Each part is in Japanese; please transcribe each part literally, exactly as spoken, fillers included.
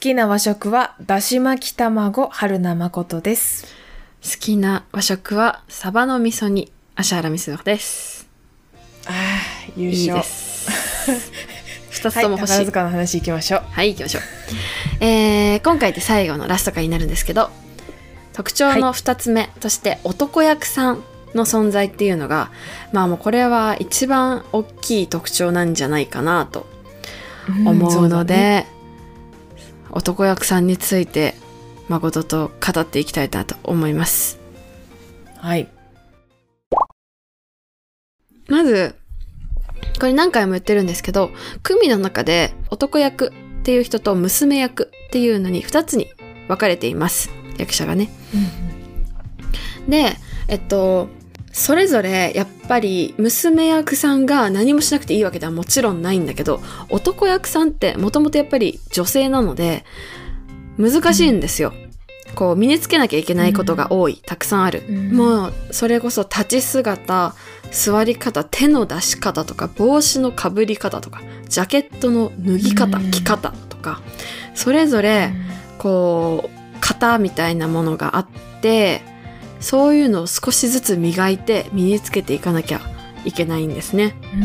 きな和食はだし巻き卵春名誠です。 好きな和食はサバの味噌煮芦原美鈴です。 ああ、優勝。 いいです。二つとも欲しい。 はい、宝塚の話いきましょう。 はい、行きましょう。えー、今回で最後のラスト回になるんですけど、特徴の二つ目として男役さんの存在っていうのが、まあもうこれは一番大きい特徴なんじゃないかなと思うので、うんね、男役さんについて誠と語っていきたいなと思います。 はい。 まずこれ何回も言ってるんですけど、組の中で男役っていう人と娘役っていうのにふたつに分かれています、役者がね、うん、でえっとそれぞれやっぱり娘役さんが何もしなくていいわけではもちろんないんだけど、男役さんってもともとやっぱり女性なので難しいんですよ、うん、こう身につけなきゃいけないことが多い、うん、たくさんある、うん、もうそれこそ立ち姿、座り方、手の出し方とか帽子のかぶり方とかジャケットの脱ぎ方、着方とかそれぞれこう型みたいなものがあって、そういうのを少しずつ磨いて身につけていかなきゃいけないんですね、うん、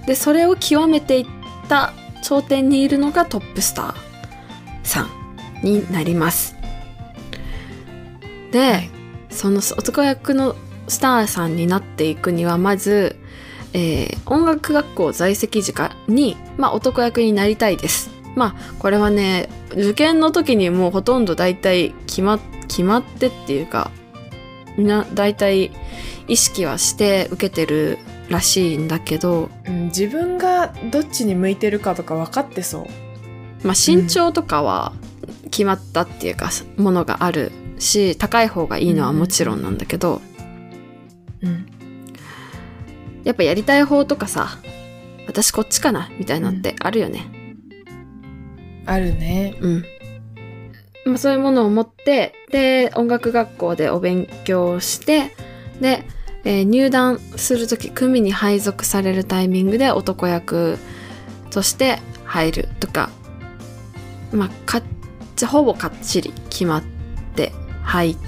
でそれを極めていった頂点にいるのがトップスターさんになります。で、はい、その男役のスターさんになっていくにはまず、えー、音楽学校在籍時に、まあ、男役になりたいです。まあこれはね受験の時にもうほとんど大体決ま、決まってっていうかみんな大体意識はして受けてるらしいんだけど、 うん、自分がどっちに向いてるかとか分かってそう。 まあ身長とかは決まったっていうか、うん、ものがあるし、高い方がいいのはもちろんなんだけど、うん、やっぱやりたい方とかさ、私こっちかなみたいなのってあるよね、 うん、あるね。 うんまあ、そういうものを持って、で音楽学校でお勉強して、で、えー、入団するとき組に配属されるタイミングで男役として入るとか、まあかっちほぼかっちり決まって入って、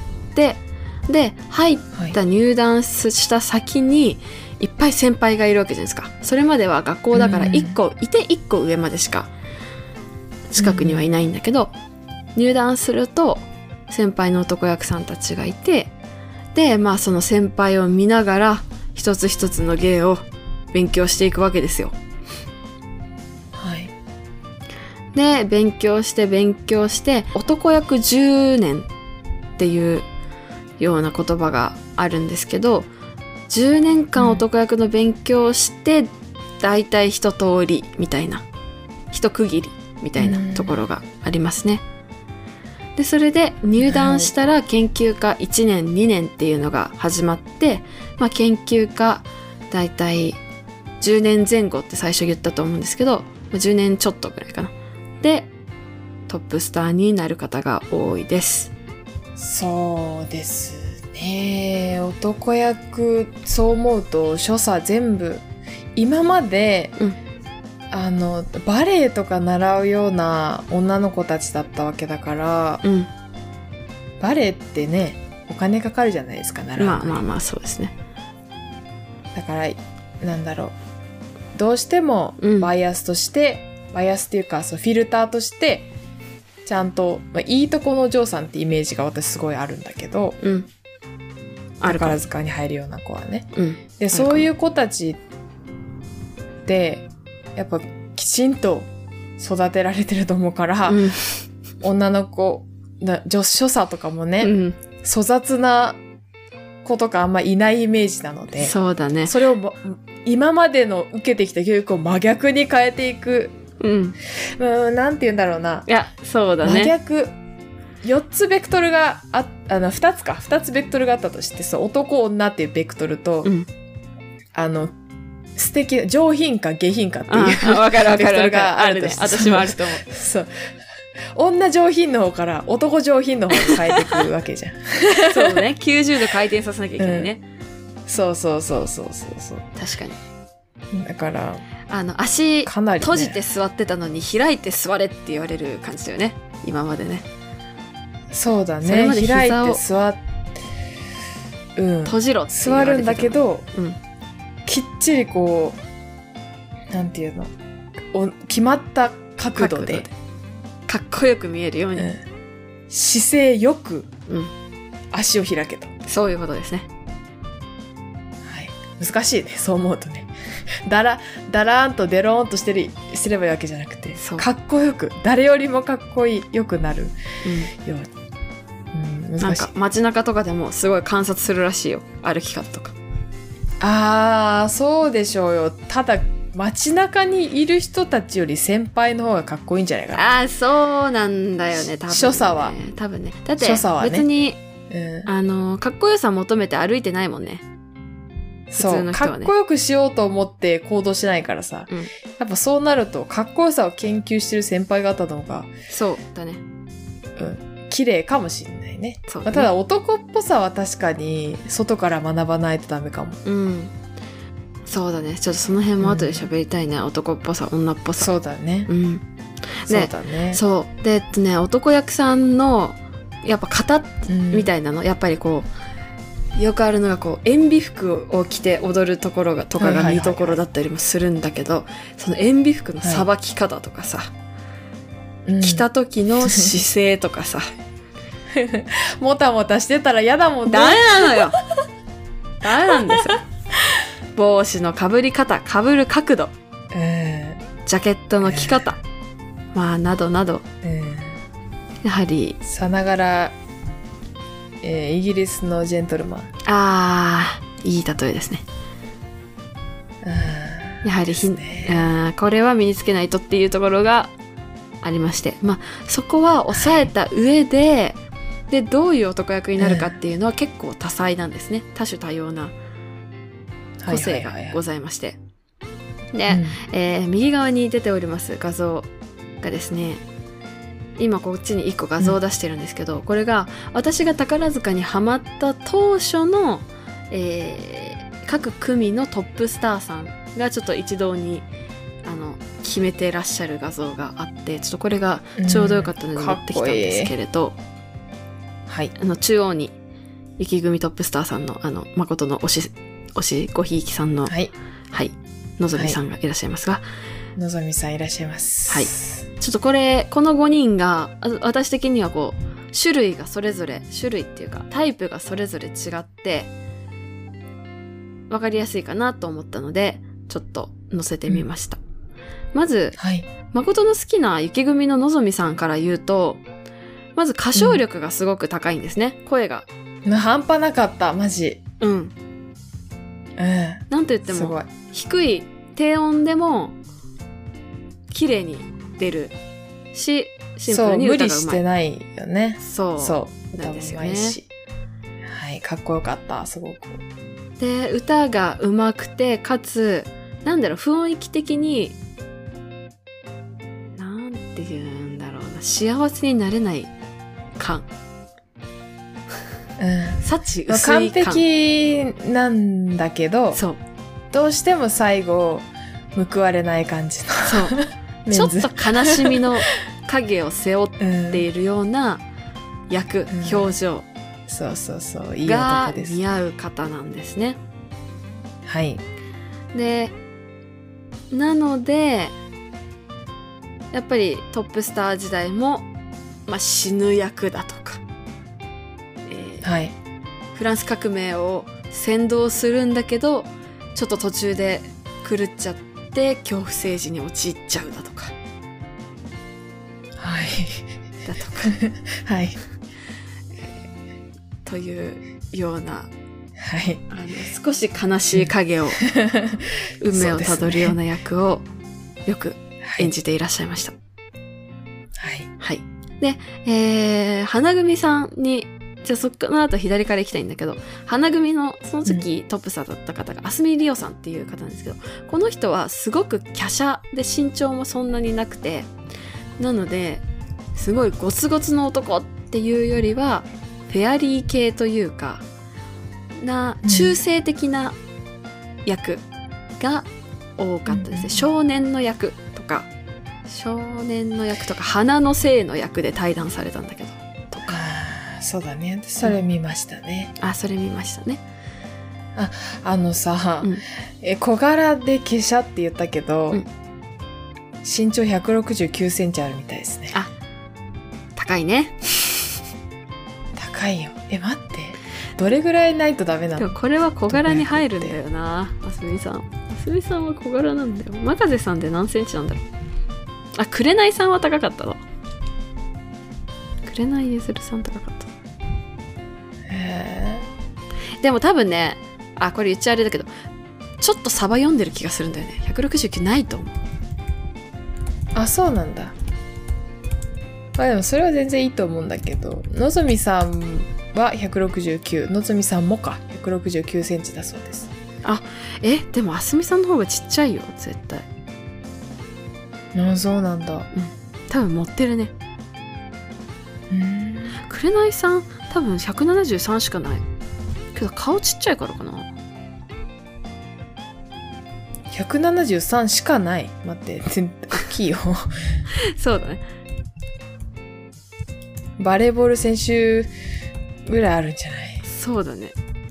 で入った入団した先にいっぱい先輩がいるわけじゃないですか。それまでは学校だからいっこいていっこ上までしか近くにはいないんだけど、入団すると先輩の男役さんたちがいて、でまあその先輩を見ながら一つ一つの芸を勉強していくわけですよ。 はい。 で勉強して勉強して男役じゅうねんっていうような言葉があるんですけど、じゅうねんかん男役の勉強をしてだいたい一通りみたいな、一区切りみたいなところがありますね。でそれで入団したら研究科いちねんにねんっていうのが始まって、まあ、研究科だいたいじゅうねんぜん後って最初言ったと思うんですけど、じゅうねんちょっとぐらいかなでトップスターになる方が多いです。 そうですね。男役そう思うと所作全部今まで、うんあのバレエとか習うような女の子たちだったわけだから、うん、バレエってねお金かかるじゃないですか、習うのに。 まあまあまあそうですね。 だからなんだろう、どうしてもバイアスとして、うん、バイアスっていうかそうフィルターとしてちゃんと、まあ、いいとこのお嬢さんってイメージが私すごいあるんだけど、うん、宝塚に入るような子はね、うん、でそういう子たちってやっぱきちんと育てられてると思うから、うん、女の子女子所作とかもね、うん、粗雑な子とかあんまいないイメージなので、 そうだね。 それを今までの受けてきた教育を真逆に変えていく、うん、うんなんて言うんだろうな。 いやそうだね。 真逆よっつベクトルがああのふたつかふたつベクトルがあったとして、そう男女っていうベクトルと、うん、あの素敵上品か下品かっていうわかるわかるベクトルがあるとして、私もあると思う。 そう女上品の方から男上品の方に変えていくわけじゃん。 そうね、きゅうじゅうど回転させなきゃいけないね、 うん、そうそうそうそうそうそう。 確かに。 だからあの足かなり、ね、閉じて座ってたのに開いて座れって言われる感じだよね。 今までね。 そうだね。 それまで開い膝をて座っ、うん、 閉じろって言わ座れてたるんだけど、 うん、 きっちりこう、なんていうの、お決まった角度で、 角度でかっこよく見えるように、 うん、姿勢よくうん、 足を開けと。 そういうことですね。 はい。難しいね、そう思うとね。だら、だらーんとデローンとしてる、すればいいわけじゃなくて、かっこよく、誰よりもかっこいい、よくなるように。うん、難しい。 なんか街中とかでもすごい観察するらしいよ。歩き方とか。 あー、そうでしょうよ。ただ、街中にいる人たちより先輩の方がかっこいいんじゃないかな。 ああ、そうなんだよね、多分ね。 所作は。 多分ね。だって所作はね別に、 うん、 あの、かっこよさ求めて歩いてないもんね。 そう、 普通の人はね。 かっこよくしようと思って行動しないからさ、 うん、 やっぱそうなるとかっこよさを研究してる先輩方の方が、 そうだね。 うん、綺麗かもしれないね。 そうだね。 まあ、ただ男っぽさは確かに外から学ばないとダメかも。 うん。そうだね。ちょっとその辺も後で喋りたいね。うん、男っぽさ、女っぽさ。 そうだね。 うん。 そうだね。 そう。で、えっとね、男役さんの、やっぱ型みたいなの、うん、やっぱりこう、よくあるのがこう、塩ビ服を着て踊るところが、とかが見どころだったりもするんだけど、その塩ビ服のさばき方とかさ、はい、着た時の姿勢とかさ、 もたもたしてたら嫌だもんね。 ダメなのよ。ダメなんですよ。帽子のかぶり方、かぶる角度、 えー、ジャケットの着方、えー、まあなどなど、えー、やはりさながら、えー、イギリスのジェントルマン。 あー、いい例えですね。やはりひ、ね、あこれは身につけないとっていうところがありまして、まあそこは抑えた上で、はい、でどういう男役になるかっていうのは結構多彩なんですね。多種多様な個性がございまして、で、うん、えー、右側に出ております画像がですね、今こっちにいっこ画像を出してるんですけど、うん、これが私が宝塚にハマった当初の、えー、各組のトップスターさんがちょっと一堂にあの決めてらっしゃる画像があって、ちょっとこれがちょうどよかったので持ってきたんですけれど、 うん、はい、 あの中央に雪組トップスターさんのあの誠の推し推しごひいきさんの、はい、はい、のぞみさんがいらっしゃいますが、 のぞみさんいらっしゃいます。 はい。ちょっとこれ、このごにんが、私的にはこう、種類がそれぞれ、種類っていうか、タイプがそれぞれ違って、わかりやすいかなと思ったので、ちょっと載せてみました。うん、まず、はい、誠の好きな雪組ののぞみさんから言うと、まず歌唱力がすごく高いんですね、うん、声が。 半端なかった、マジ。 うん。 うん、 なんと言っても低い低音でも綺麗に出るし、シンプルに歌がうまい。そう、無理してないよね。 そう。 そう。 なんですよね。 はい、かっこよかった、すごく。 で、歌がうまくて、かつ、なんだろう、雰囲気的に、なんて言うんだろうな、幸せになれない感。 うん、 幸薄い感。 完璧なんだけど、 そう。 どうしても最後、報われない感じの。 そう。ちょっと悲しみの影を背負っているような役、うん、表情。 そうそうそう。いい男です。 が似合う方なんですね。 はい。 で、なので、やっぱりトップスター時代も、まあ、死ぬ役だとか、えーはい、 フランス革命を先導するんだけど、ちょっと途中で狂っちゃって恐怖政治に陥っちゃうだとか。 はい。 だとか。 はい。 というような、 はい、 あの少し悲しい影を運命をたどるような役をよく演じていらっしゃいました。 はい。 はい。で、えー、花組さんに、じゃあそっかの後左から行きたいんだけど、花組のその時、うん、トップスターだった方がアスミリオさんっていう方なんですけど、この人はすごく華奢で身長もそんなになくて、なのですごいゴツゴツの男っていうよりはフェアリー系というかな中性的な役が多かったですね、うん、少年の役とか少年の役とか花の生の役で対談されたんだけどとか。 あそうだね、それ見ましたね、 うん、あそれ見ましたね。 ああのさ、 うん、 え小柄で華奢って言ったけど、うん、身長ひゃくろくじゅうきゅうセンチあるみたいですね。 あ高いね。 高いよ。え待ってどれぐらいないとダメなの？ でもこれは小柄に入るんだよな。ますみさんますみさんは小柄なんだよ。真風さんで何センチなんだろう。あ紅さんは高かったの。紅ゆずるさん高かった。 へーでも多分ね、あこれ言っちゃあれだけどちょっとサバ読んでる気がするんだよね。ひゃくろくじゅうきゅうないと思う。あそうなんだ。まあでもそれは全然いいと思うんだけど、のぞみさんはひゃくろくじゅうきゅう、のぞみさんもかひゃくろくじゅうきゅうセンチだそうです。 あえでもあすみさんの方がちっちゃいよ絶対。 あそうなんだ。うん多分持ってるね。 うん紅さん多分ひゃくななじゅうさんしかないけど顔ちっちゃいからかな。 ひゃくななじゅうさんしかない。待って大きいよ。 そうだね。 バレーボール選手ぐらいあるんじゃない？ そうだね。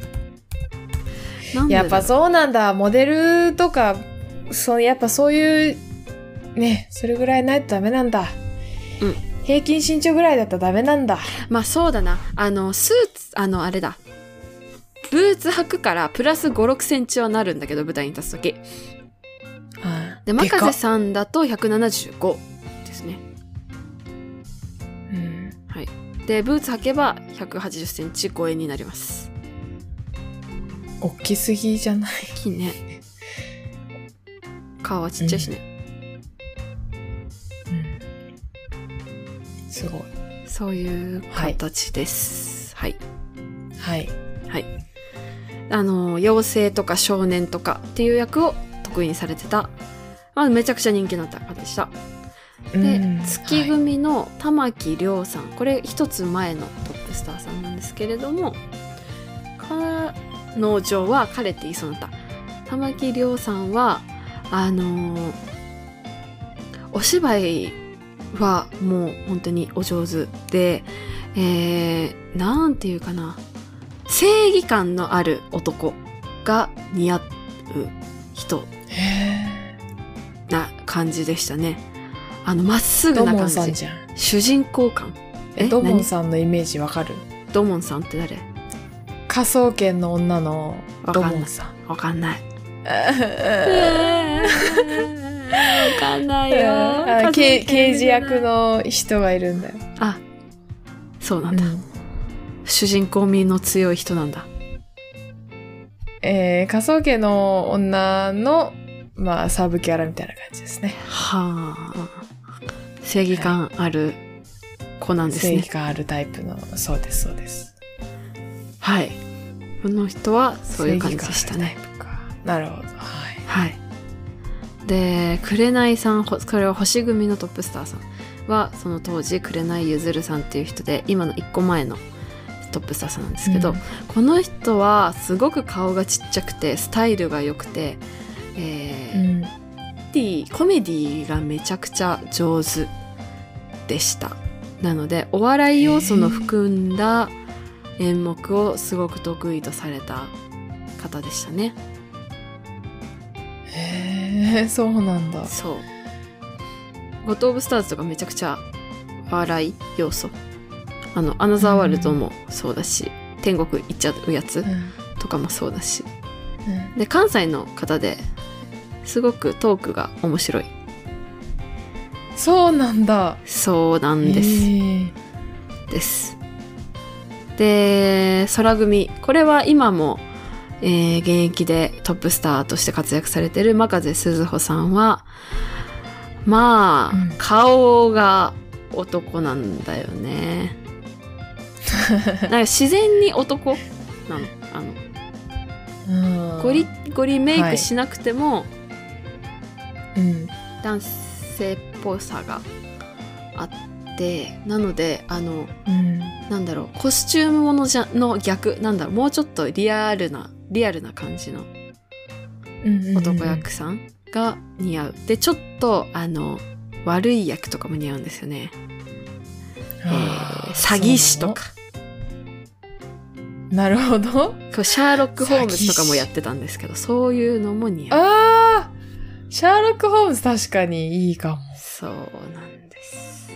なんでだろう。 やっぱそうなんだ。モデルとかそうやっぱそういうねそれぐらいないとダメなんだ。 うん。 平均身長ぐらいだったらダメなんだ。 まあそうだな。あのスーツあのあれだ。ブーツ履くからプラスご、ろくセンチはなるんだけど舞台に立つとき。 ああで真風さんだとひゃくななじゅうごですね。 うん。 はい。でブーツ履けばひゃくはちじゅっセンチ超えになります。 大きすぎじゃない？ 大きいね。顔はちっちゃいしね。 うん。すごい。 そういう形です。はい。 はい。 はい。あの妖精とか少年とかっていう役を得意にされてた。まあめちゃくちゃ人気になった方でした。で、月組の玉木亮さん、これ一つ前のトップスターさんなんですけれども、彼女は彼って言いそうになった。玉木亮さんはあのー、お芝居はもう本当にお上手で、えー、なんていうかな、正義感のある男が似合う人な感じでしたね。あのまっすぐな感じ。 ドモンさんじゃん。 主人公感。 えドモンさんのイメージわかる？ ドモンさんって誰？ 科捜研の女のドモンさん。 わかんない。わかんないよ。 刑事役の人がいるんだよ。 あ、そうなんだ。うん、主人公味の強い人なんだ。 えー、科捜研の女のまあサブキャラみたいな感じですね。 はあ。正義感ある子なんですね。 正義感あるタイプの、そうですそうです。 はい。この人はそういう感じでしたね。 なるほど。はい。 はい。で、紅さん、これは星組のトップスターさんはその当時紅ゆずるさんっていう人で、今の一個前のトップスターさんなんですけど、うん、この人はすごく顔がちっちゃくてスタイルが良くて、えーうん、ディコメディがめちゃくちゃ上手でした。なのでお笑い要素の含んだ演目をすごく得意とされた方でしたね。 へえ、そうなんだ。 そう。ゴッド・オブ・スターズとかめちゃくちゃ笑い要素。あのアナザーワールドもそうだし、うん、天国行っちゃうやつとかもそうだし、うん、で関西の方ですごくトークが面白い。 そうなんだ。 そうなんです。です。で、空組。これは今も、えー、現役でトップスターとして活躍されている真風鈴穂さんは、まあ、うん、顔が男なんだよね。なんか自然に男なの。あの、ゴリゴリメイクしなくても、はい、うん、男性っぽさがあって、なのであの、うん、なんだろう、コスチュームものじゃの逆なんだろう、もうちょっとリアルなリアルな感じの男役さんが似合う。でちょっとあの悪い役とかも似合うんですよね。えあー、詐欺師とか。 なるほど。 こうシャーロック・ホームズとかもやってたんですけど、そういうのも似合う。 ああシャーロック・ホームズ確かにいいかも。 そうなんです。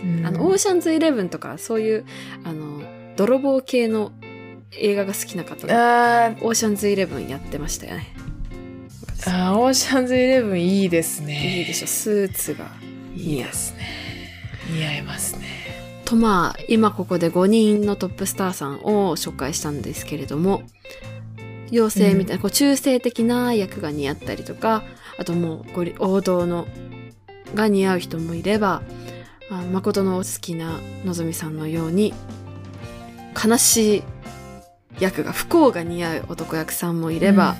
うん、 あの、オーシャンズイレブンとか、そういう、あの、泥棒系の映画が好きな方が、 あオーシャンズイレブンやってましたよね。 あオーシャンズイレブンいいですね。 いいでしょ、スーツがいいですね。似合いますね。 と、まあ、今ここでごにんのトップスターさんを紹介したんですけれども、妖精みたいな、うん、こう中性的な役が似合ったりとか、あともう、これ王道のが似合う人もいれば、あ誠のお好きなのぞみさんのように、悲しい役が、不幸が似合う男役さんもいれば、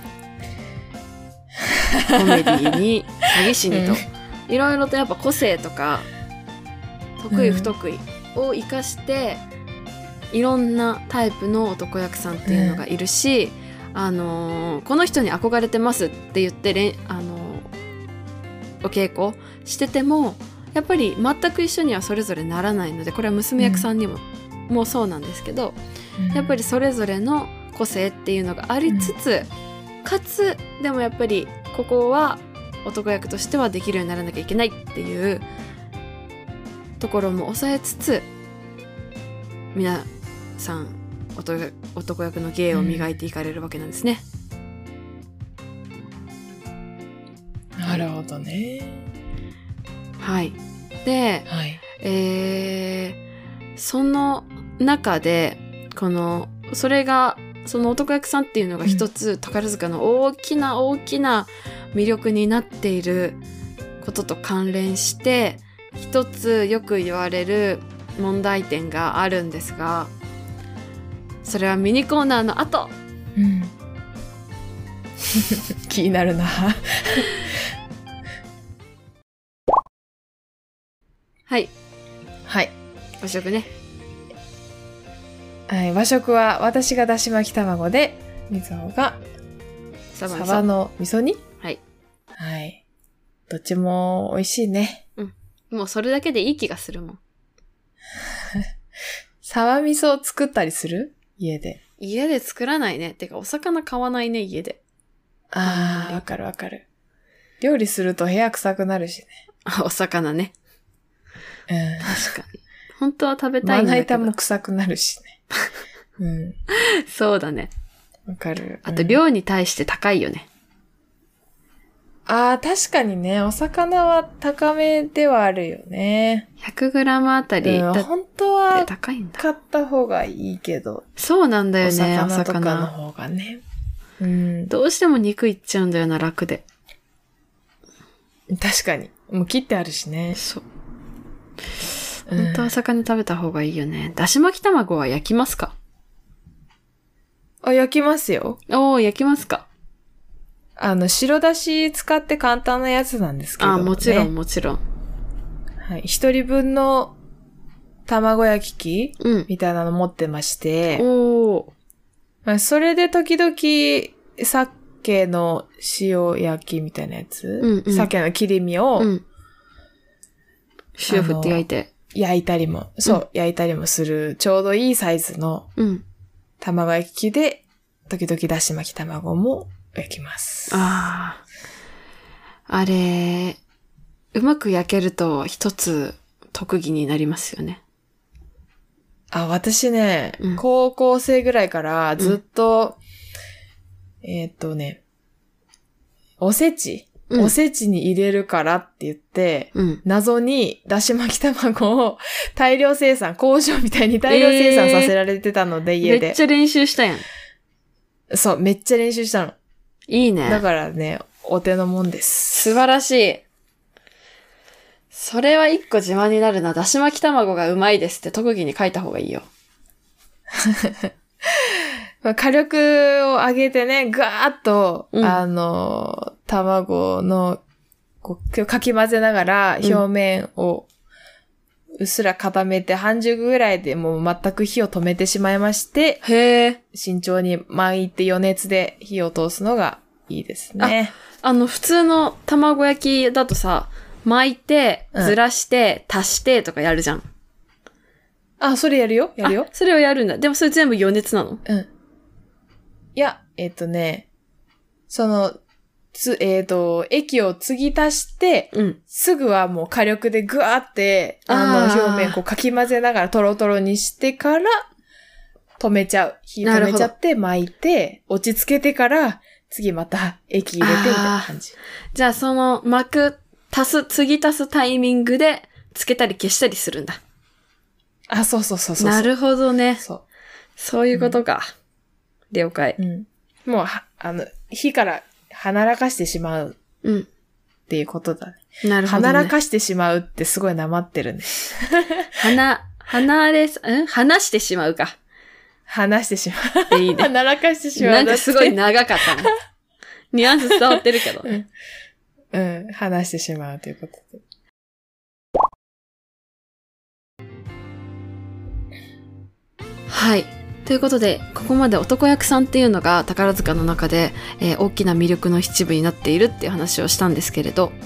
うん、コメディに、詐欺師にと、うん、いろいろとやっぱ個性とか、得意不得意を活かして、いろんなタイプの男役さんっていうのがいるし、うん、あのー、この人に憧れてますって言ってれん、あのー、お稽古してても、やっぱり全く一緒にはそれぞれならないので、これは娘役さんにも、うん、もうそうなんですけど、うん、やっぱりそれぞれの個性っていうのがありつつ、うん、かつでもやっぱりここは男役としてはできるようにならなきゃいけないっていうところも抑えつつ、皆さん男、男役の芸を磨いていかれるわけなんですね。 うん、なるほどね。 はい。で、 はい、 えー、その中で、この、それが、その男役さんっていうのが一つ、うん、宝塚の大きな大きな魅力になっていることと関連して、一つよく言われる問題点があるんですが、それはミニコーナーの後。 うん、気になるな。 はい。 はい。 和食ね。 はい。和食は私がだし巻き卵で、みぞがサバの味噌煮。 はい。 はい。どっちも美味しいね。 うん。もうそれだけでいい気がするもん。 サバ味噌を作ったりする？家で。 家で作らないね。てかお魚買わないね、家で。 ああ、わかるわかる。料理すると部屋臭くなるしね。 お魚ね。 うん、 確かに。本当は食べたいんだけど。 まな板も臭くなるしね。うん。 そうだね。 わかる。 あと量に対して高いよね。 うん、ああ、確かにね、お魚は高めではあるよね。 ひゃくグラム あたり、 うん、本当は高いんだ。 買った方がいいけど。 そうなんだよね、 お魚とかの方がね。うん。 どうしても肉いっちゃうんだよな、楽で。 確かに。もう切ってあるしね。 そう。本当は魚食べた方がいいよね。だし巻き卵は焼きますか？ あ、焼きますよ。 おー、焼きますか？ あの、白だし使って簡単なやつなんですけど、ね。 あ、もちろん、もちろん。 はい。一人分の卵焼き器、 うん、 みたいなの持ってまして。 おー。 まあ、それで時々、鮭の塩焼きみたいなやつ、 うんうん、 鮭の切り身を、うん、 塩振って焼いて。 焼いたりも、そう、うん、焼いたりもする、ちょうどいいサイズの、卵焼き器で、時々だし巻き卵も焼きます。 ああ。あれ、うまく焼けると一つ特技になりますよね。 あ、私ね、うん、高校生ぐらいからずっと、うん、えー、っとね、おせち、うん、おせちに入れるからって言って、うん、謎にだし巻き卵を大量生産、工場みたいに大量生産させられてたので、えー、家で。 めっちゃ練習したやん。 そう、めっちゃ練習したの。 いいね。 だからね、お手のもんです。 素晴らしい。それは一個自慢になるな。だし巻き卵がうまいですって特技に書いた方がいいよ。 火力を上げてね、ガーッと、うん、あの、卵の、こう、かき混ぜながら、表面を、うっすら固めて、半熟ぐらいでもう全く火を止めてしまいまして、 へー。 慎重に巻いて余熱で火を通すのがいいですね。 あ、あの、普通の卵焼きだとさ、 巻いて、 うんずらして、足してとかやるじゃん。 あ、それやるよやるよあ。それをやるんだ。でもそれ全部余熱なの？ うん。いや、えっとね、その、つ、えっと、液を継ぎ足して、 うん。 すぐはもう火力でぐわーって、あの、 あー表面こうかき混ぜながらトロトロにしてから、止めちゃう。火止めちゃって巻いて、落ち着けてから、次また液入れてみたいな感じ。 じゃあその巻く、足す、継ぎ足すタイミングで、つけたり消したりするんだ。 あ、そうそうそうそう。 なるほどね。 そう。 そういうことか。うん、了解。 うん。もう、あの、火から離らかしてしまう。 うん。 っていうことだね。 なるほど、ね。 離らかしてしまうってすごいなまってるね。 離、離れ、ん離してしまうか。 離してしまう。 いいね。 離らかしてしまう。 なんかすごい長かったね。ニュアンス伝わってるけど。 うん。うん。離してしまうということで。 はい。ということで、ここまで男役さんっていうのが宝塚の中で、えー、大きな魅力の一部になっているっていう話をしたんですけれど、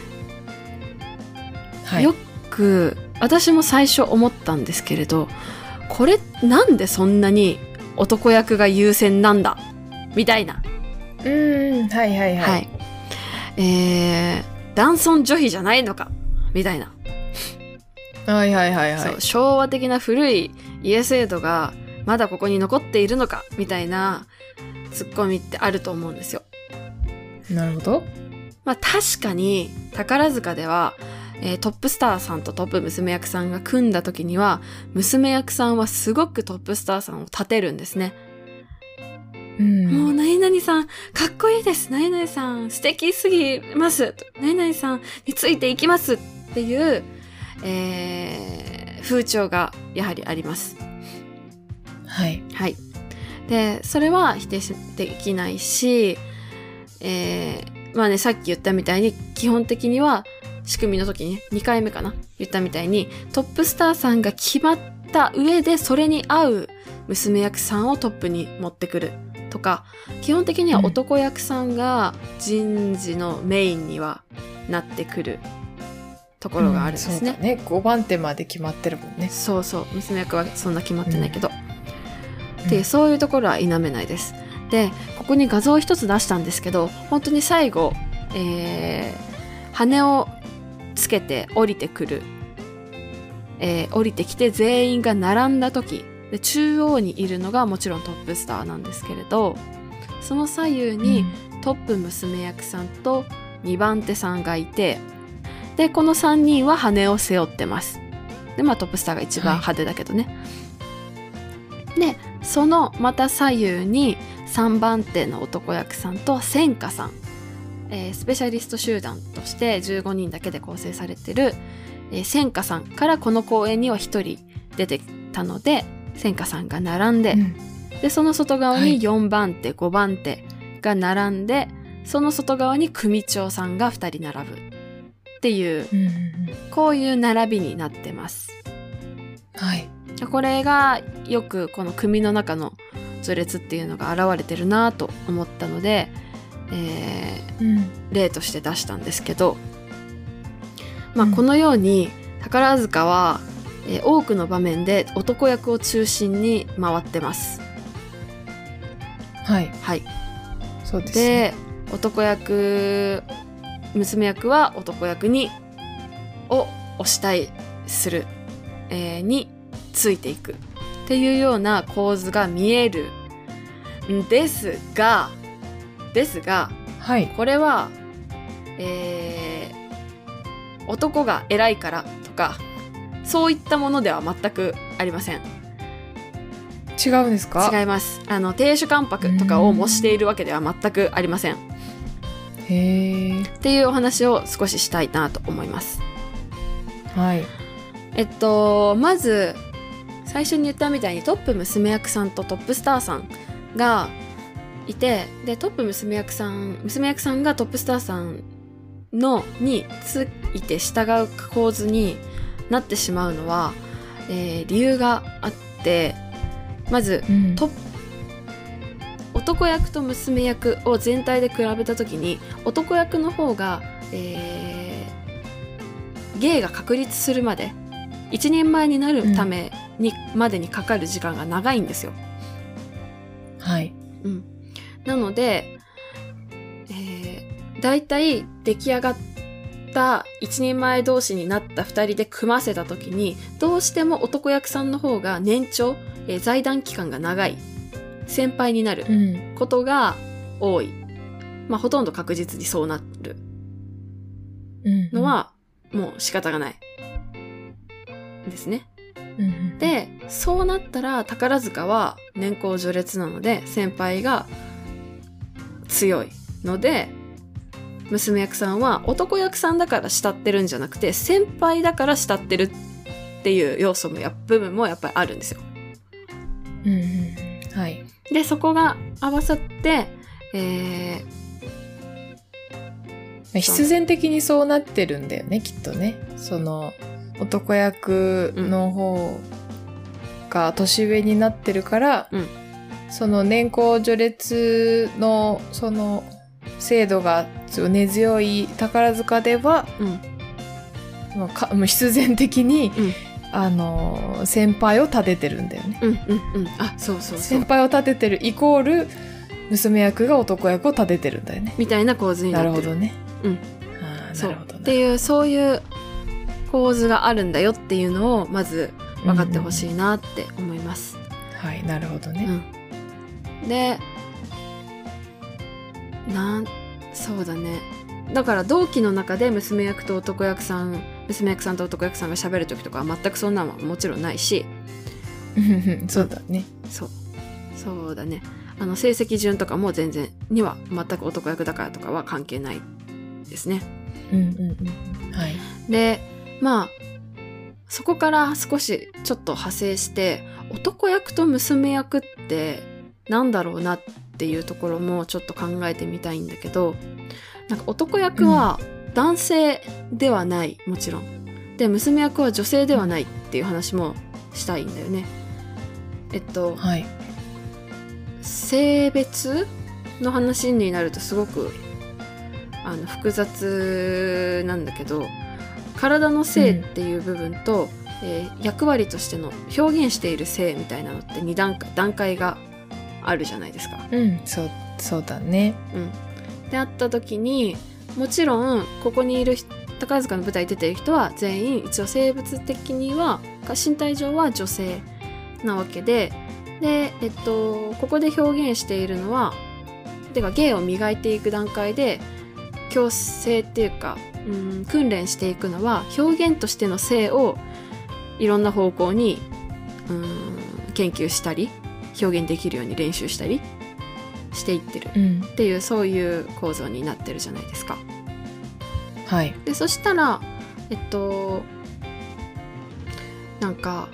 はい、よく私も最初思ったんですけれど、これなんでそんなに男役が優先なんだみたいな。 うーん、はいはいはい。はい、 えー、男尊女卑じゃないのかみたいな。 はいはいはいはい。 そう、昭和的な古い家制度がまだここに残っているのかみたいなツッコミってあると思うんですよ。 なるほど。 まあ確かに宝塚では、えー、トップスターさんとトップ娘役さんが組んだ時には娘役さんはすごくトップスターさんを立てるんですね。うん、もう何々さんかっこいいです。何々さん素敵すぎます。何々さんについていきますっていう、えー、風潮がやはりあります。 はい。 はい。で、それは否定できないし、えー、まあね、さっき言ったみたいに、基本的には、仕組みの時に、にかいめかな言ったみたいに、トップスターさんが決まった上で、それに合う娘役さんをトップに持ってくるとか、基本的には男役さんが人事のメインにはなってくるところがあるんですね。うん、そうだね。ごばん手まで決まってるもんね。 そうそう。娘役はそんな決まってないけど。うんで、そういうところは否めないです。で、ここに画像を一つ出したんですけど、本当に最後、えー、羽をつけて降りてくる、えー、降りてきて全員が並んだ時で、中央にいるのがもちろんトップスターなんですけれど、その左右にトップ娘役さんとにばん手さんがいて、で、このさんにんは羽を背負ってます。で、まあトップスターが一番派手だけどね。はい、で、そのまた左右にさんばん手の男役さんと千花さん、えー、スペシャリスト集団としてじゅうごにんだけで構成されてる、えー、千花さんからこの公演にはひとり出てきたので千花さんが並んで、うん、でその外側によんばん手、はい、ごばん手が並んでその外側に組長さんがふたり並ぶっていう、うん、こういう並びになってます。 はい。 これがよくこの組の中の序列っていうのが現れてるなと思ったので、えーうん、例として出したんですけど、まあ、このように宝塚は、えー、多くの場面で男役を中心に回ってます。 はい。 はい。 そうですね。 で、男役、娘役は男役にを推したいする、えー、についていくっていうような構図が見えるんですがですが、 はい、 これは、えー、男が偉いからとかそういったものでは全くありません。 違うんですか？ 違います。あの亭主関白とかを模しているわけでは全くありません。 へーっていうお話を少ししたいなと思います。 はい。 えっとまず最初に言ったみたいにトップ娘役さんとトップスターさんがいて、でトップ娘役さん娘役さんがトップスターさんのについて従う構図になってしまうのは、えー、理由があって、まず、うん、ト男役と娘役を全体で比べたときに男役の方が、えー、 芸が確立するまで一人前になるために、うん、までにかかる時間が長いんですよ。 はい、 うん、なので、えー、だいたい出来上がった一人前同士になった二人で組ませた時にどうしても男役さんの方が年長、えー、在団期間が長い先輩になることが多い、うん、まあほとんど確実にそうなるのはもう仕方がないですね。 うんうん、 で、そうなったら宝塚は年功序列なので先輩が強いので、娘役さんは男役さんだから慕ってるんじゃなくて先輩だから慕ってるっていう要素もや部分もやっぱりあるんですよ。 うんうん、はい。 で、そこが合わさって、えー、必然的にそうなってるんだよね、きっとね。その男役の方が年上になってるから、うん、その年功序列のその制度が根強い宝塚では、うん、もうかもう必然的に、うん、あの先輩を立ててるんだよね。 うんうんうん、あ、そうそうそう。 先輩を立ててるイコール娘役が男役を立ててるんだよね。 みたいな構図になってる。 なるほどね。 うん。 あ、なるほど。 っていうそういう構図があるんだよっていうのをまず分かってほしいなって思います。 うん、はい、なるほどね。 うん、で、なんそうだね。だから同期の中で娘役と男役さん、娘役さんと男役さんが喋る時とかは全くそんなのはもちろんないし。 そうだね。 そう。そうだね。あの成績順とかも全然には全く男役だからとかは関係ないですね。 うんうんうん。はい。 で、まあそこから少しちょっと派生して男役と娘役ってなんだろうなっていうところもちょっと考えてみたいんだけど、なんか男役は男性ではない、うん、もちろんで娘役は女性ではないっていう話もしたいんだよね。えっと、 はい、 性別の話になるとすごくあの複雑なんだけど、体の性っていう部分と、うんえー、役割としての表現している性みたいなのってに段階段階があるじゃないですか。 うん、そうそうだね。 うん。であった時にもちろんここにいる宝塚の舞台に出てる人は全員一応生物的には身体上は女性なわけで、でえっとここで表現しているのはてか芸を磨いていく段階で矯正っていうか、うん、訓練していくのは表現としての性をいろんな方向に、うん、研究したり表現できるように練習したりしていってるっていう、うん、そういう構造になってるじゃないですか。 はい。 でそしたらえっとなんか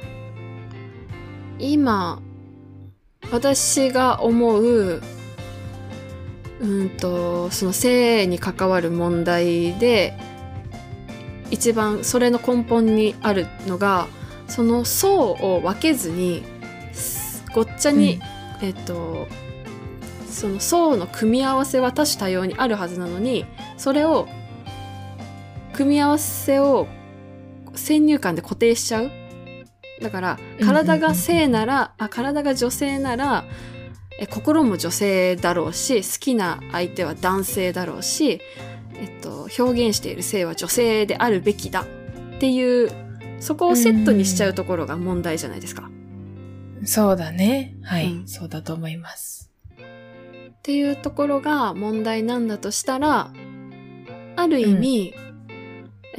今私が思ううんとその性に関わる問題で一番それの根本にあるのがその層を分けずにごっちゃに、うん、えっとその層の組み合わせは多種多様にあるはずなのにそれを組み合わせを先入観で固定しちゃう。だから体が性なら、あ、体が女性ならえ心も女性だろうし好きな相手は男性だろうし、えっと、表現している性は女性であるべきだっていうそこをセットにしちゃうところが問題じゃないですか。 そうだね。はい、 うん、 そうだと思います。 っていうところが問題なんだとしたらある意味、うん、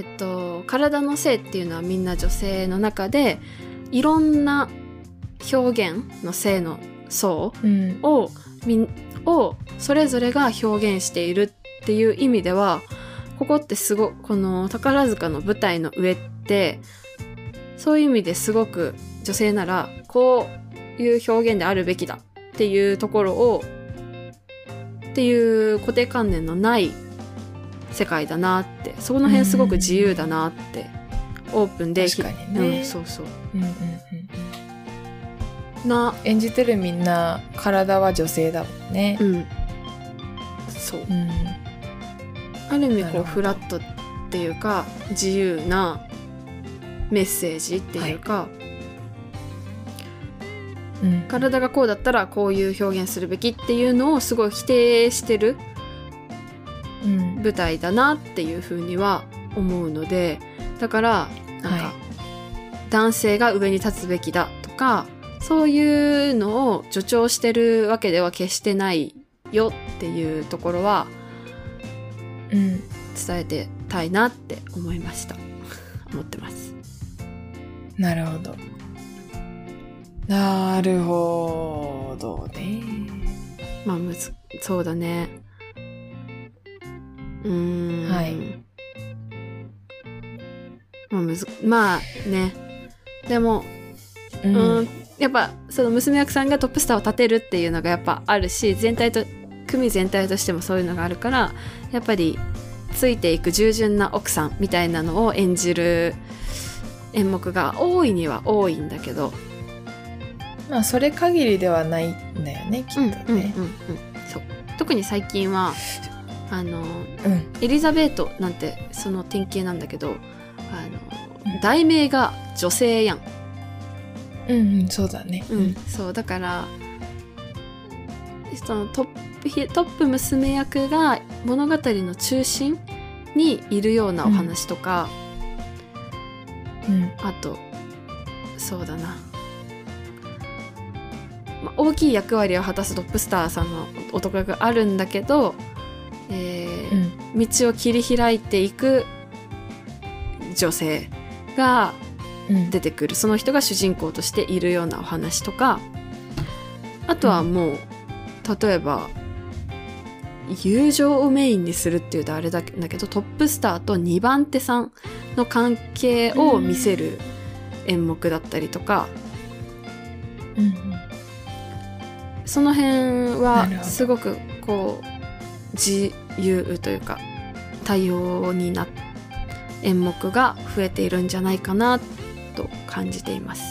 えっと体の性っていうのはみんな女性の中でいろんな表現の性の層を、うん、をそれぞれが表現しているっていう意味ではここってすごこの宝塚の舞台の上ってそういう意味ですごく女性ならこういう表現であるべきだっていうところをっていう固定観念のない世界だなってその辺すごく自由だなってオープンで確かにね、 うん、そうそう、 うんうんうんな演じてるみんな体は女性だもんね。 うん、そう、うん、ある意味こうフラットていうか自由なメッセージっていうか、はい、うん、体がこうだったらこういう表現するべきっていうのをすごい否定してる舞台だなっていうふうには思うので、だからなんか、はい、男性が上に立つべきだとかそういうのを助長してるわけでは決してないよっていうところは、うん、伝えてたいなって思いました思ってます。 なるほどなるほどね。 まあむずそうだね。うーん、はい。まあむずまあね。でも、うん、うん、やっぱその娘役さんがトップスターを立てるっていうのがやっぱあるし、全体と組全体としてもそういうのがあるから、やっぱりついていく従順な奥さんみたいなのを演じる演目が多いには多いんだけど、 まあそれ限りではないんだよね、きっとね。うんうんうんうん、 そう。特に最近はあの、うん、エリザベートなんてその典型なんだけど、あの、うん、題名が女性やん。 うんうん、そうだね。 うん、そうだからそのトップトップ娘役が物語の中心にいるようなお話とか、うん、あとそうだな、まあ、大きい役割を果たすトップスターさんの男役があるんだけど、えーうん、道を切り開いていく女性が出てくる、うん、その人が主人公としているようなお話とか、あとはもう、うん、例えば友情をメインにするっていうとあれだけど、トップスターとにばん手さんの関係を見せる演目だったりとか、うんうん、その辺はすごくこう自由というか多様にな演目が増えているんじゃないかなと感じています。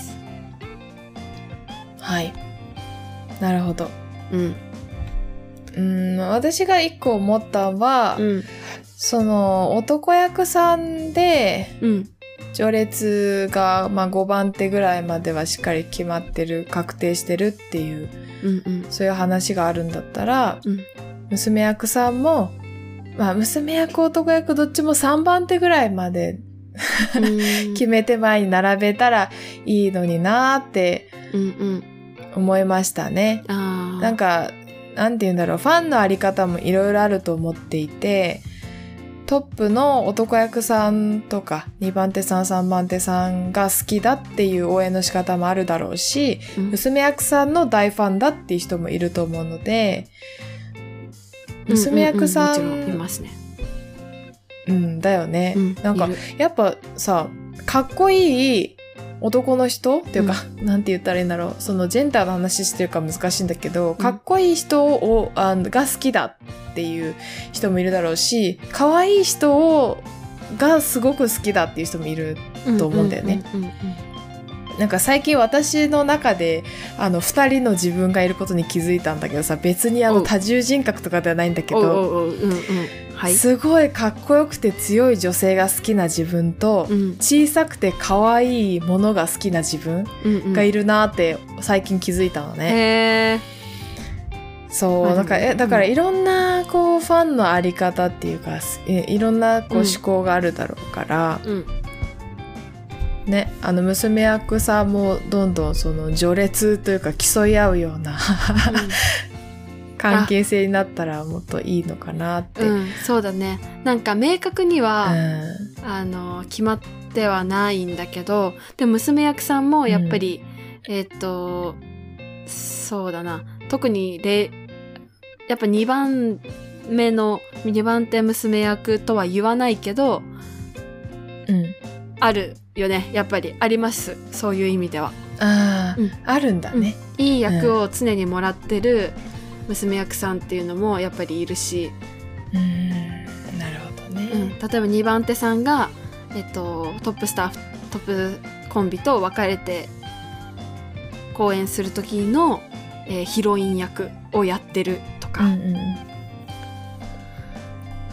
はい、なるほど。 うん。 うーん、私が一個思ったのは、うん、その男役さんで、うん、序列が、まあ、ごばん手ぐらいまではしっかり決まってる、確定してるっていう、うんうん、そういう話があるんだったら、うん、娘役さんも、まあ、娘役男役どっちもさんばん手ぐらいまで決めて前に並べたらいいのになーって思いましたね。 うんうん、 なんかなんて言うんだろう、ファンのあり方もいろいろあると思っていて、トップの男役さんとかにばん手さんさんばん手さんが好きだっていう応援の仕方もあるだろうし、うん、娘役さんの大ファンだっていう人もいると思うので、娘役さん、うんうんうん、もちろんいますね。うんだよね、うん、なんかやっぱさ、かっこいい男の人っていうか、うん、なんて言ったらいいんだろう、そのジェンダーの話してるから難しいんだけど、うん、かっこいい人をあが好きだっていう人もいるだろうし、可愛い人をがすごく好きだっていう人もいると思うんだよね。なんか最近私の中であのふたりの自分がいることに気づいたんだけどさ、別にあの多重人格とかではないんだけど、すごいかっこよくて強い女性が好きな自分と、うん、小さくて可愛いものが好きな自分がいるなって最近気づいたのね。 へー。 そうだから、だからいろんなこうファンのあり方っていうか、いろんなこう思考があるだろうから、うんね、あの娘役さんもどんどんその序列というか競い合うような、うん、関係性になったらもっといいのかなって、 うん、そうだね。なんか明確には、うん、あの決まってはないんだけど、でも娘役さんもやっぱり、うん、えっとそうだな、特にでやっぱにばんめのにばん手娘役とは言わないけど、うん、あるよね、やっぱりあります、そういう意味では。 ああ、うん、あるんだね、 うん、いい役を常にもらってる娘役さんっていうのもやっぱりいるし、 うーん、なるほどね、 うん、例えばにばん手さんが、えっと、トップスタートップコンビと別れて公演する時の、えー、ヒロイン役をやってるとか、うんうん、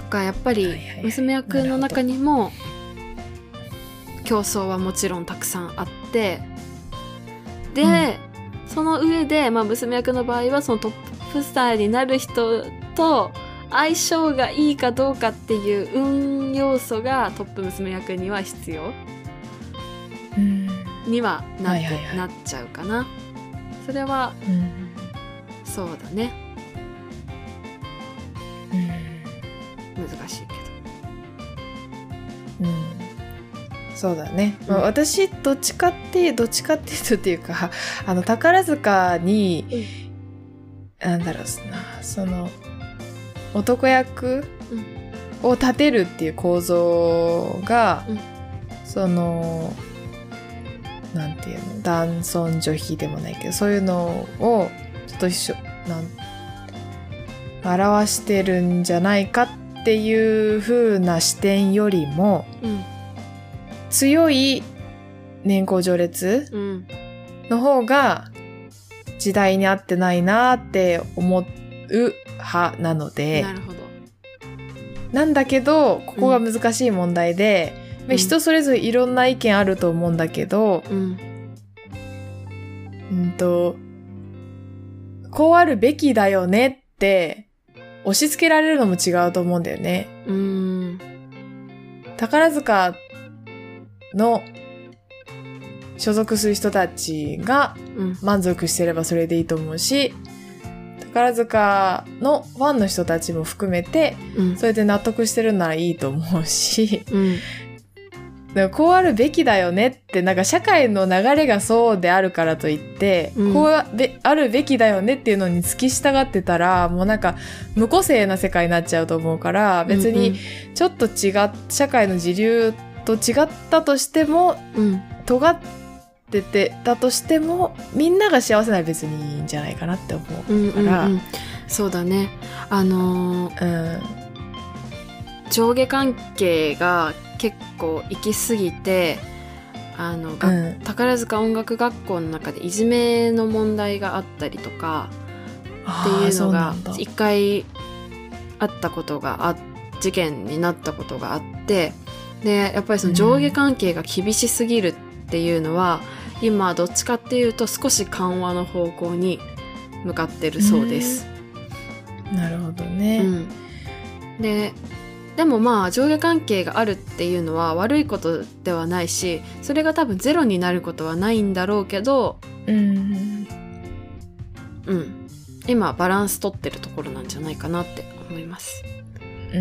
かやっぱり娘役の中にも競争はもちろんたくさんあってで、うん、その上で、まあ、娘役の場合はそのトップスターになる人と相性がいいかどうかっていう運要素がトップ娘役には必要、うん、にはなって、はいはいはい、なっちゃうかな。それは、うん、そうだね、うん、難しいけど、うん、そうだね、うん、まあ、私どっちかってどっちかっていうとっていうかあの宝塚に、うん、なんだろうなその男役を立てるっていう構造が、うん、そのなんていうの男尊女卑でもないけどそういうのをちょっと一緒なん表してるんじゃないかっていう風な視点よりも、うん、強い年功序列の方が時代に合ってないなって思う派なので、 なるほど。 なんだけどここが難しい問題で、うん、人それぞれいろんな意見あると思うんだけど、うん、うんとこうあるべきだよねって押し付けられるのも違うと思うんだよね。うん、宝塚の所属する人たちが満足してればそれでいいと思うし、宝塚のファンの人たちも含めて、うん、それで納得してるならいいと思うし、うん、だからこうあるべきだよねってなんか社会の流れがそうであるからといって、うん、こうあるべきだよねっていうのに付き従ってたらもうなんか無個性な世界になっちゃうと思うから、別にちょっと違っ社会の時流と違ったとしても、うん、尖っててだとしてもみんなが幸せなら別にいいんじゃないかなって思うから、うんうんうん、 そうだね、あのーうん、上下関係が結構行き過ぎてあの、うん、宝塚音楽学校の中でいじめの問題があったりとかっていうのが一回あったことがあ事件になったことがあって、でやっぱりその上下関係が厳しすぎるっていうのは、うん、今どっちかっていうと少し緩和の方向に向かってるそうです。 なるほどね、うん、 ででもまあ上下関係があるっていうのは悪いことではないし、それが多分ゼロになることはないんだろうけど、うん、うん、今バランス取ってるところなんじゃないかなって思います。 うん、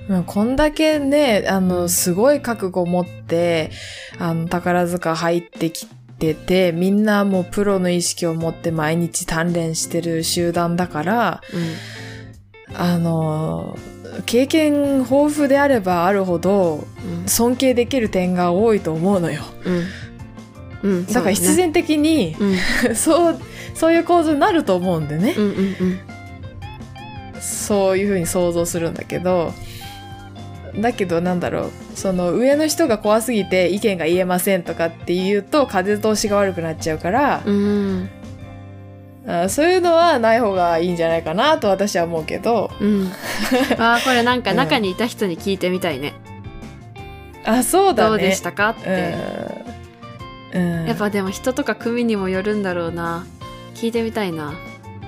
まあ、こんだけねあのすごい覚悟を持ってあの宝塚入ってきてて、みんなもうプロの意識を持って毎日鍛錬してる集団だから、うん、あの経験豊富であればあるほど尊敬できる点が多いと思うのよ、うんうん、だから必然的に、うん、そうそういう構図になると思うんでね、うんうんうん、そういう風に想像するんだけど、だけどなんだろう、その上の人が怖すぎて意見が言えませんとかって言うと風通しが悪くなっちゃうから、うん、あそういうのはない方がいいんじゃないかなと私は思うけど、うん、 あこれなんか中にいた人に聞いてみたいね、 うん、あそうだね、 どうでしたかって、うん、やっぱでも人とか組にもよるんだろうな、聞いてみたいな。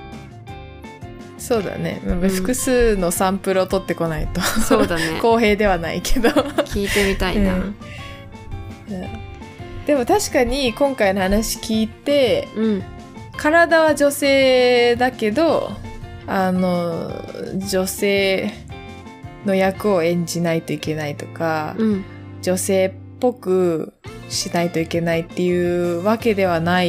そうだね、うん、複数のサンプルを取ってこないとそうだね公平ではないけど聞いてみたいな、うんうん、 でも確かに今回の話聞いて、うん、体は女性だけどあの女性の役を演じないといけないとか、うん、女性っぽくしないといけないっていうわけではない、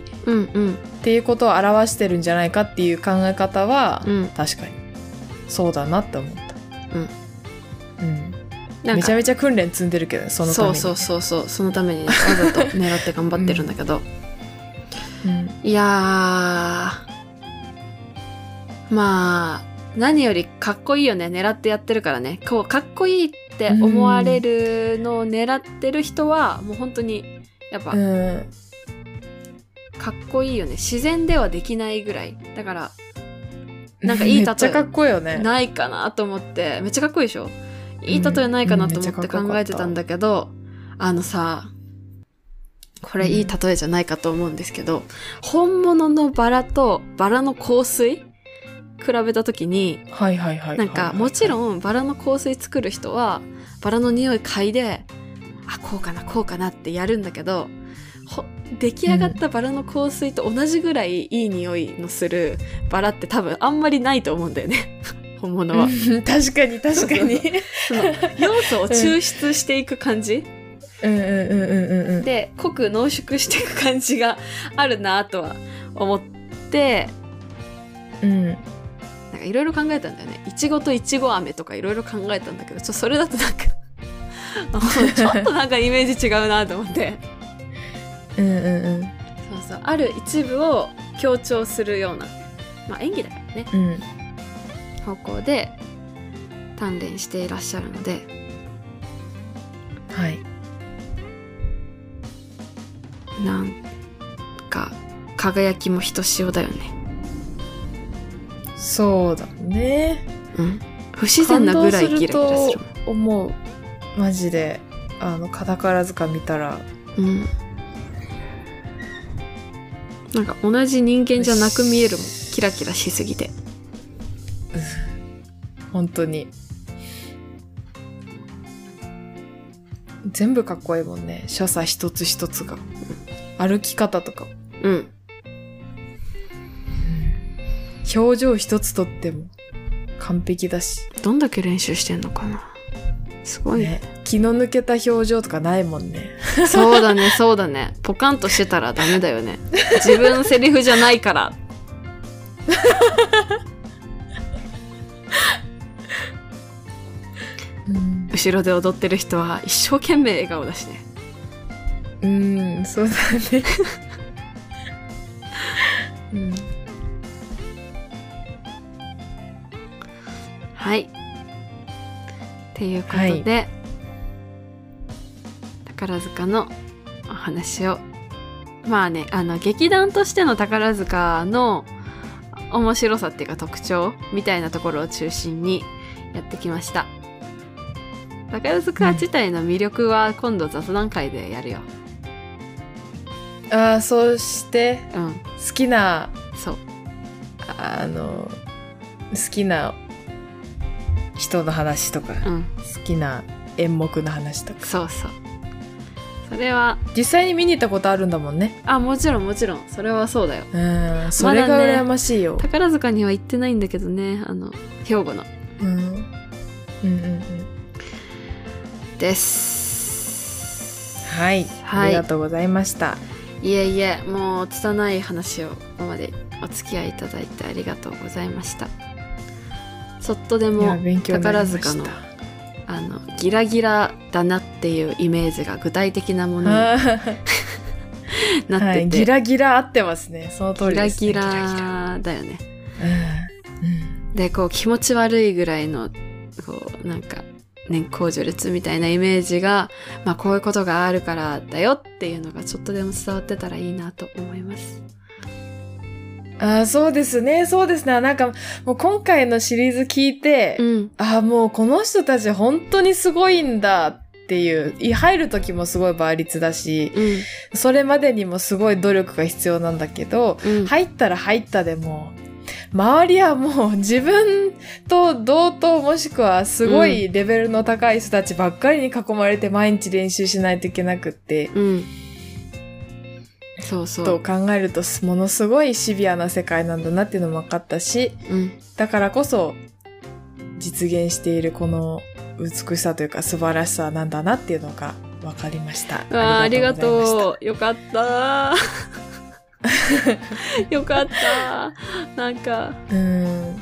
うんうん、っていうことを表してるんじゃないかっていう考え方は、うん、確かにそうだなって思った、うんうん、めちゃめちゃ訓練積んでるけど、ね、そのために、ね、 そうそうそうそう、そのために、ね、わざと狙って頑張ってるんだけど、うん、いやーまあ何よりかっこいいよね、狙ってやってるからね、こうかっこいいって思われるのを狙ってる人はもう本当にやっぱ、うん、かっこいいよね、自然ではできないぐらいだから、 なんかいい例えめっちゃかっこいいよね。 ないかなと思って、めっちゃかっこいいでしょ。いい例えないかなと思って考えてたんだけど、あのさ、これいい例えじゃないかと思うんですけど、うん、本物のバラとバラの香水比べたときに、 はいはいはい。 なんかもちろんバラの香水作る人はバラの匂い嗅いで、あ、こうかなこうかなってやるんだけど、出来上がったバラの香水と同じぐらいいい匂いのするバラって多分あんまりないと思うんだよね。本物は。 確かに確かに。 その要素を抽出していく感じ、 うんうんうんうんうん、 で濃く濃縮していく感じがあるなとは思って、 うん、なんかいろいろ考えたんだよね。いちごといちご飴とかいろいろ考えたんだけど、ちょっとそれだとなんかちょっとなんかイメージ違うなと思って。 うんうんうん。 そうそう、ある一部を強調するような、まあ演技だからね、 うん、 方向で鍛錬していらっしゃるので、 はい。 なんか輝きもひとしおだよね。 そうだね。 うん。不自然なぐらいギラギラすると思う。マジであの宝塚見たら、 うん。なんか同じ人間じゃなく見えるもん。キラキラしすぎて。 本当に。全部かっこいいもんね。所作一つ一つが。歩き方とか。 うん。 表情一つとっても完璧だし。 どんだけ練習してんのかな。すごいね。 気の抜けた表情とかないもんね。 そうだね、そうだね。ポカンとしてたらダメだよね。自分セリフじゃないから。うん、後ろで踊ってる人は一生懸命笑顔だしね。 うーん、そうだね。うん、 はい。っていうことで、はい、宝塚のお話を、まあね、あの劇団としての宝塚の面白さっていうか特徴みたいなところを中心にやってきました。宝塚自体の魅力は今度雑談会でやるよ。 ああ、そうして、 うん、 好きな、 そう、 あの好きな人の話とか、うん、好きな演目の話とか。 そうそう。それは実際に見に行ったことあるんだもんね。 あ、もちろんもちろん。それはそうだよ。 うん、それが羨ましいよ。 まだね、宝塚には行ってないんだけどね、あの兵庫の。 うん、うんうんうんです。 はい、はい、ありがとうございました。 いえいえ、もう拙い話をここまでお付き合いいただいてありがとうございました。ちょっとでも宝塚のあのギラギラだなっていうイメージが具体的なものになってて、はい、 ギラギラ合ってますね。その通りですね。 ギラギラだよね。 うんうん、 でこう気持ち悪いぐらいのこうなんか年功序列みたいなイメージが、まあこういうことがあるからだよっていうのがちょっとでも伝わってたらいいなと思います。 あ、そうですね、そうですね。なんかもう今回のシリーズ聞いて、うん、あ、もうこの人たち本当にすごいんだっていう、入る時もすごい倍率だし、うん、それまでにもすごい努力が必要なんだけど、うん、入ったら入ったでも周りはもう自分と同等もしくはすごいレベルの高い人たちばっかりに囲まれて毎日練習しないといけなくって、うん、そうそうと考えるとものすごいシビアな世界なんだなっていうのも分かったし、うん、だからこそ実現しているこの美しさというか素晴らしさなんだなっていうのが分かりました。 ありがとう。よかったよかった。なんか、うん、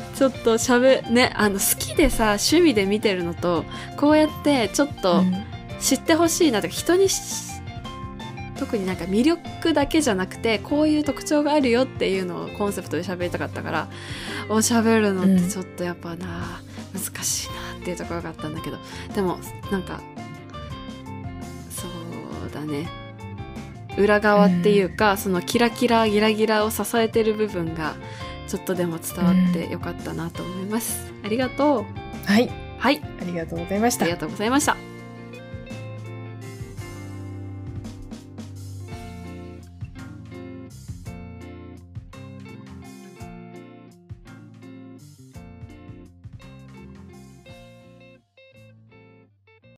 ちょっと喋ね、あの好きでさ趣味で見てるのとこうやってちょっと知ってほしいなとか、うん、人に特になんか魅力だけじゃなくてこういう特徴があるよっていうのをコンセプトで喋りたかったから、おしゃべるのってちょっとやっぱな、うん、難しいなっていうところがあったんだけど、でもなんかそうだね、裏側っていうか、うん、そのキラキラギラギラを支えてる部分がちょっとでも伝わってよかったなと思います。ありがとう。 はい。 はい。 ありがとうございました。 ありがとうございました。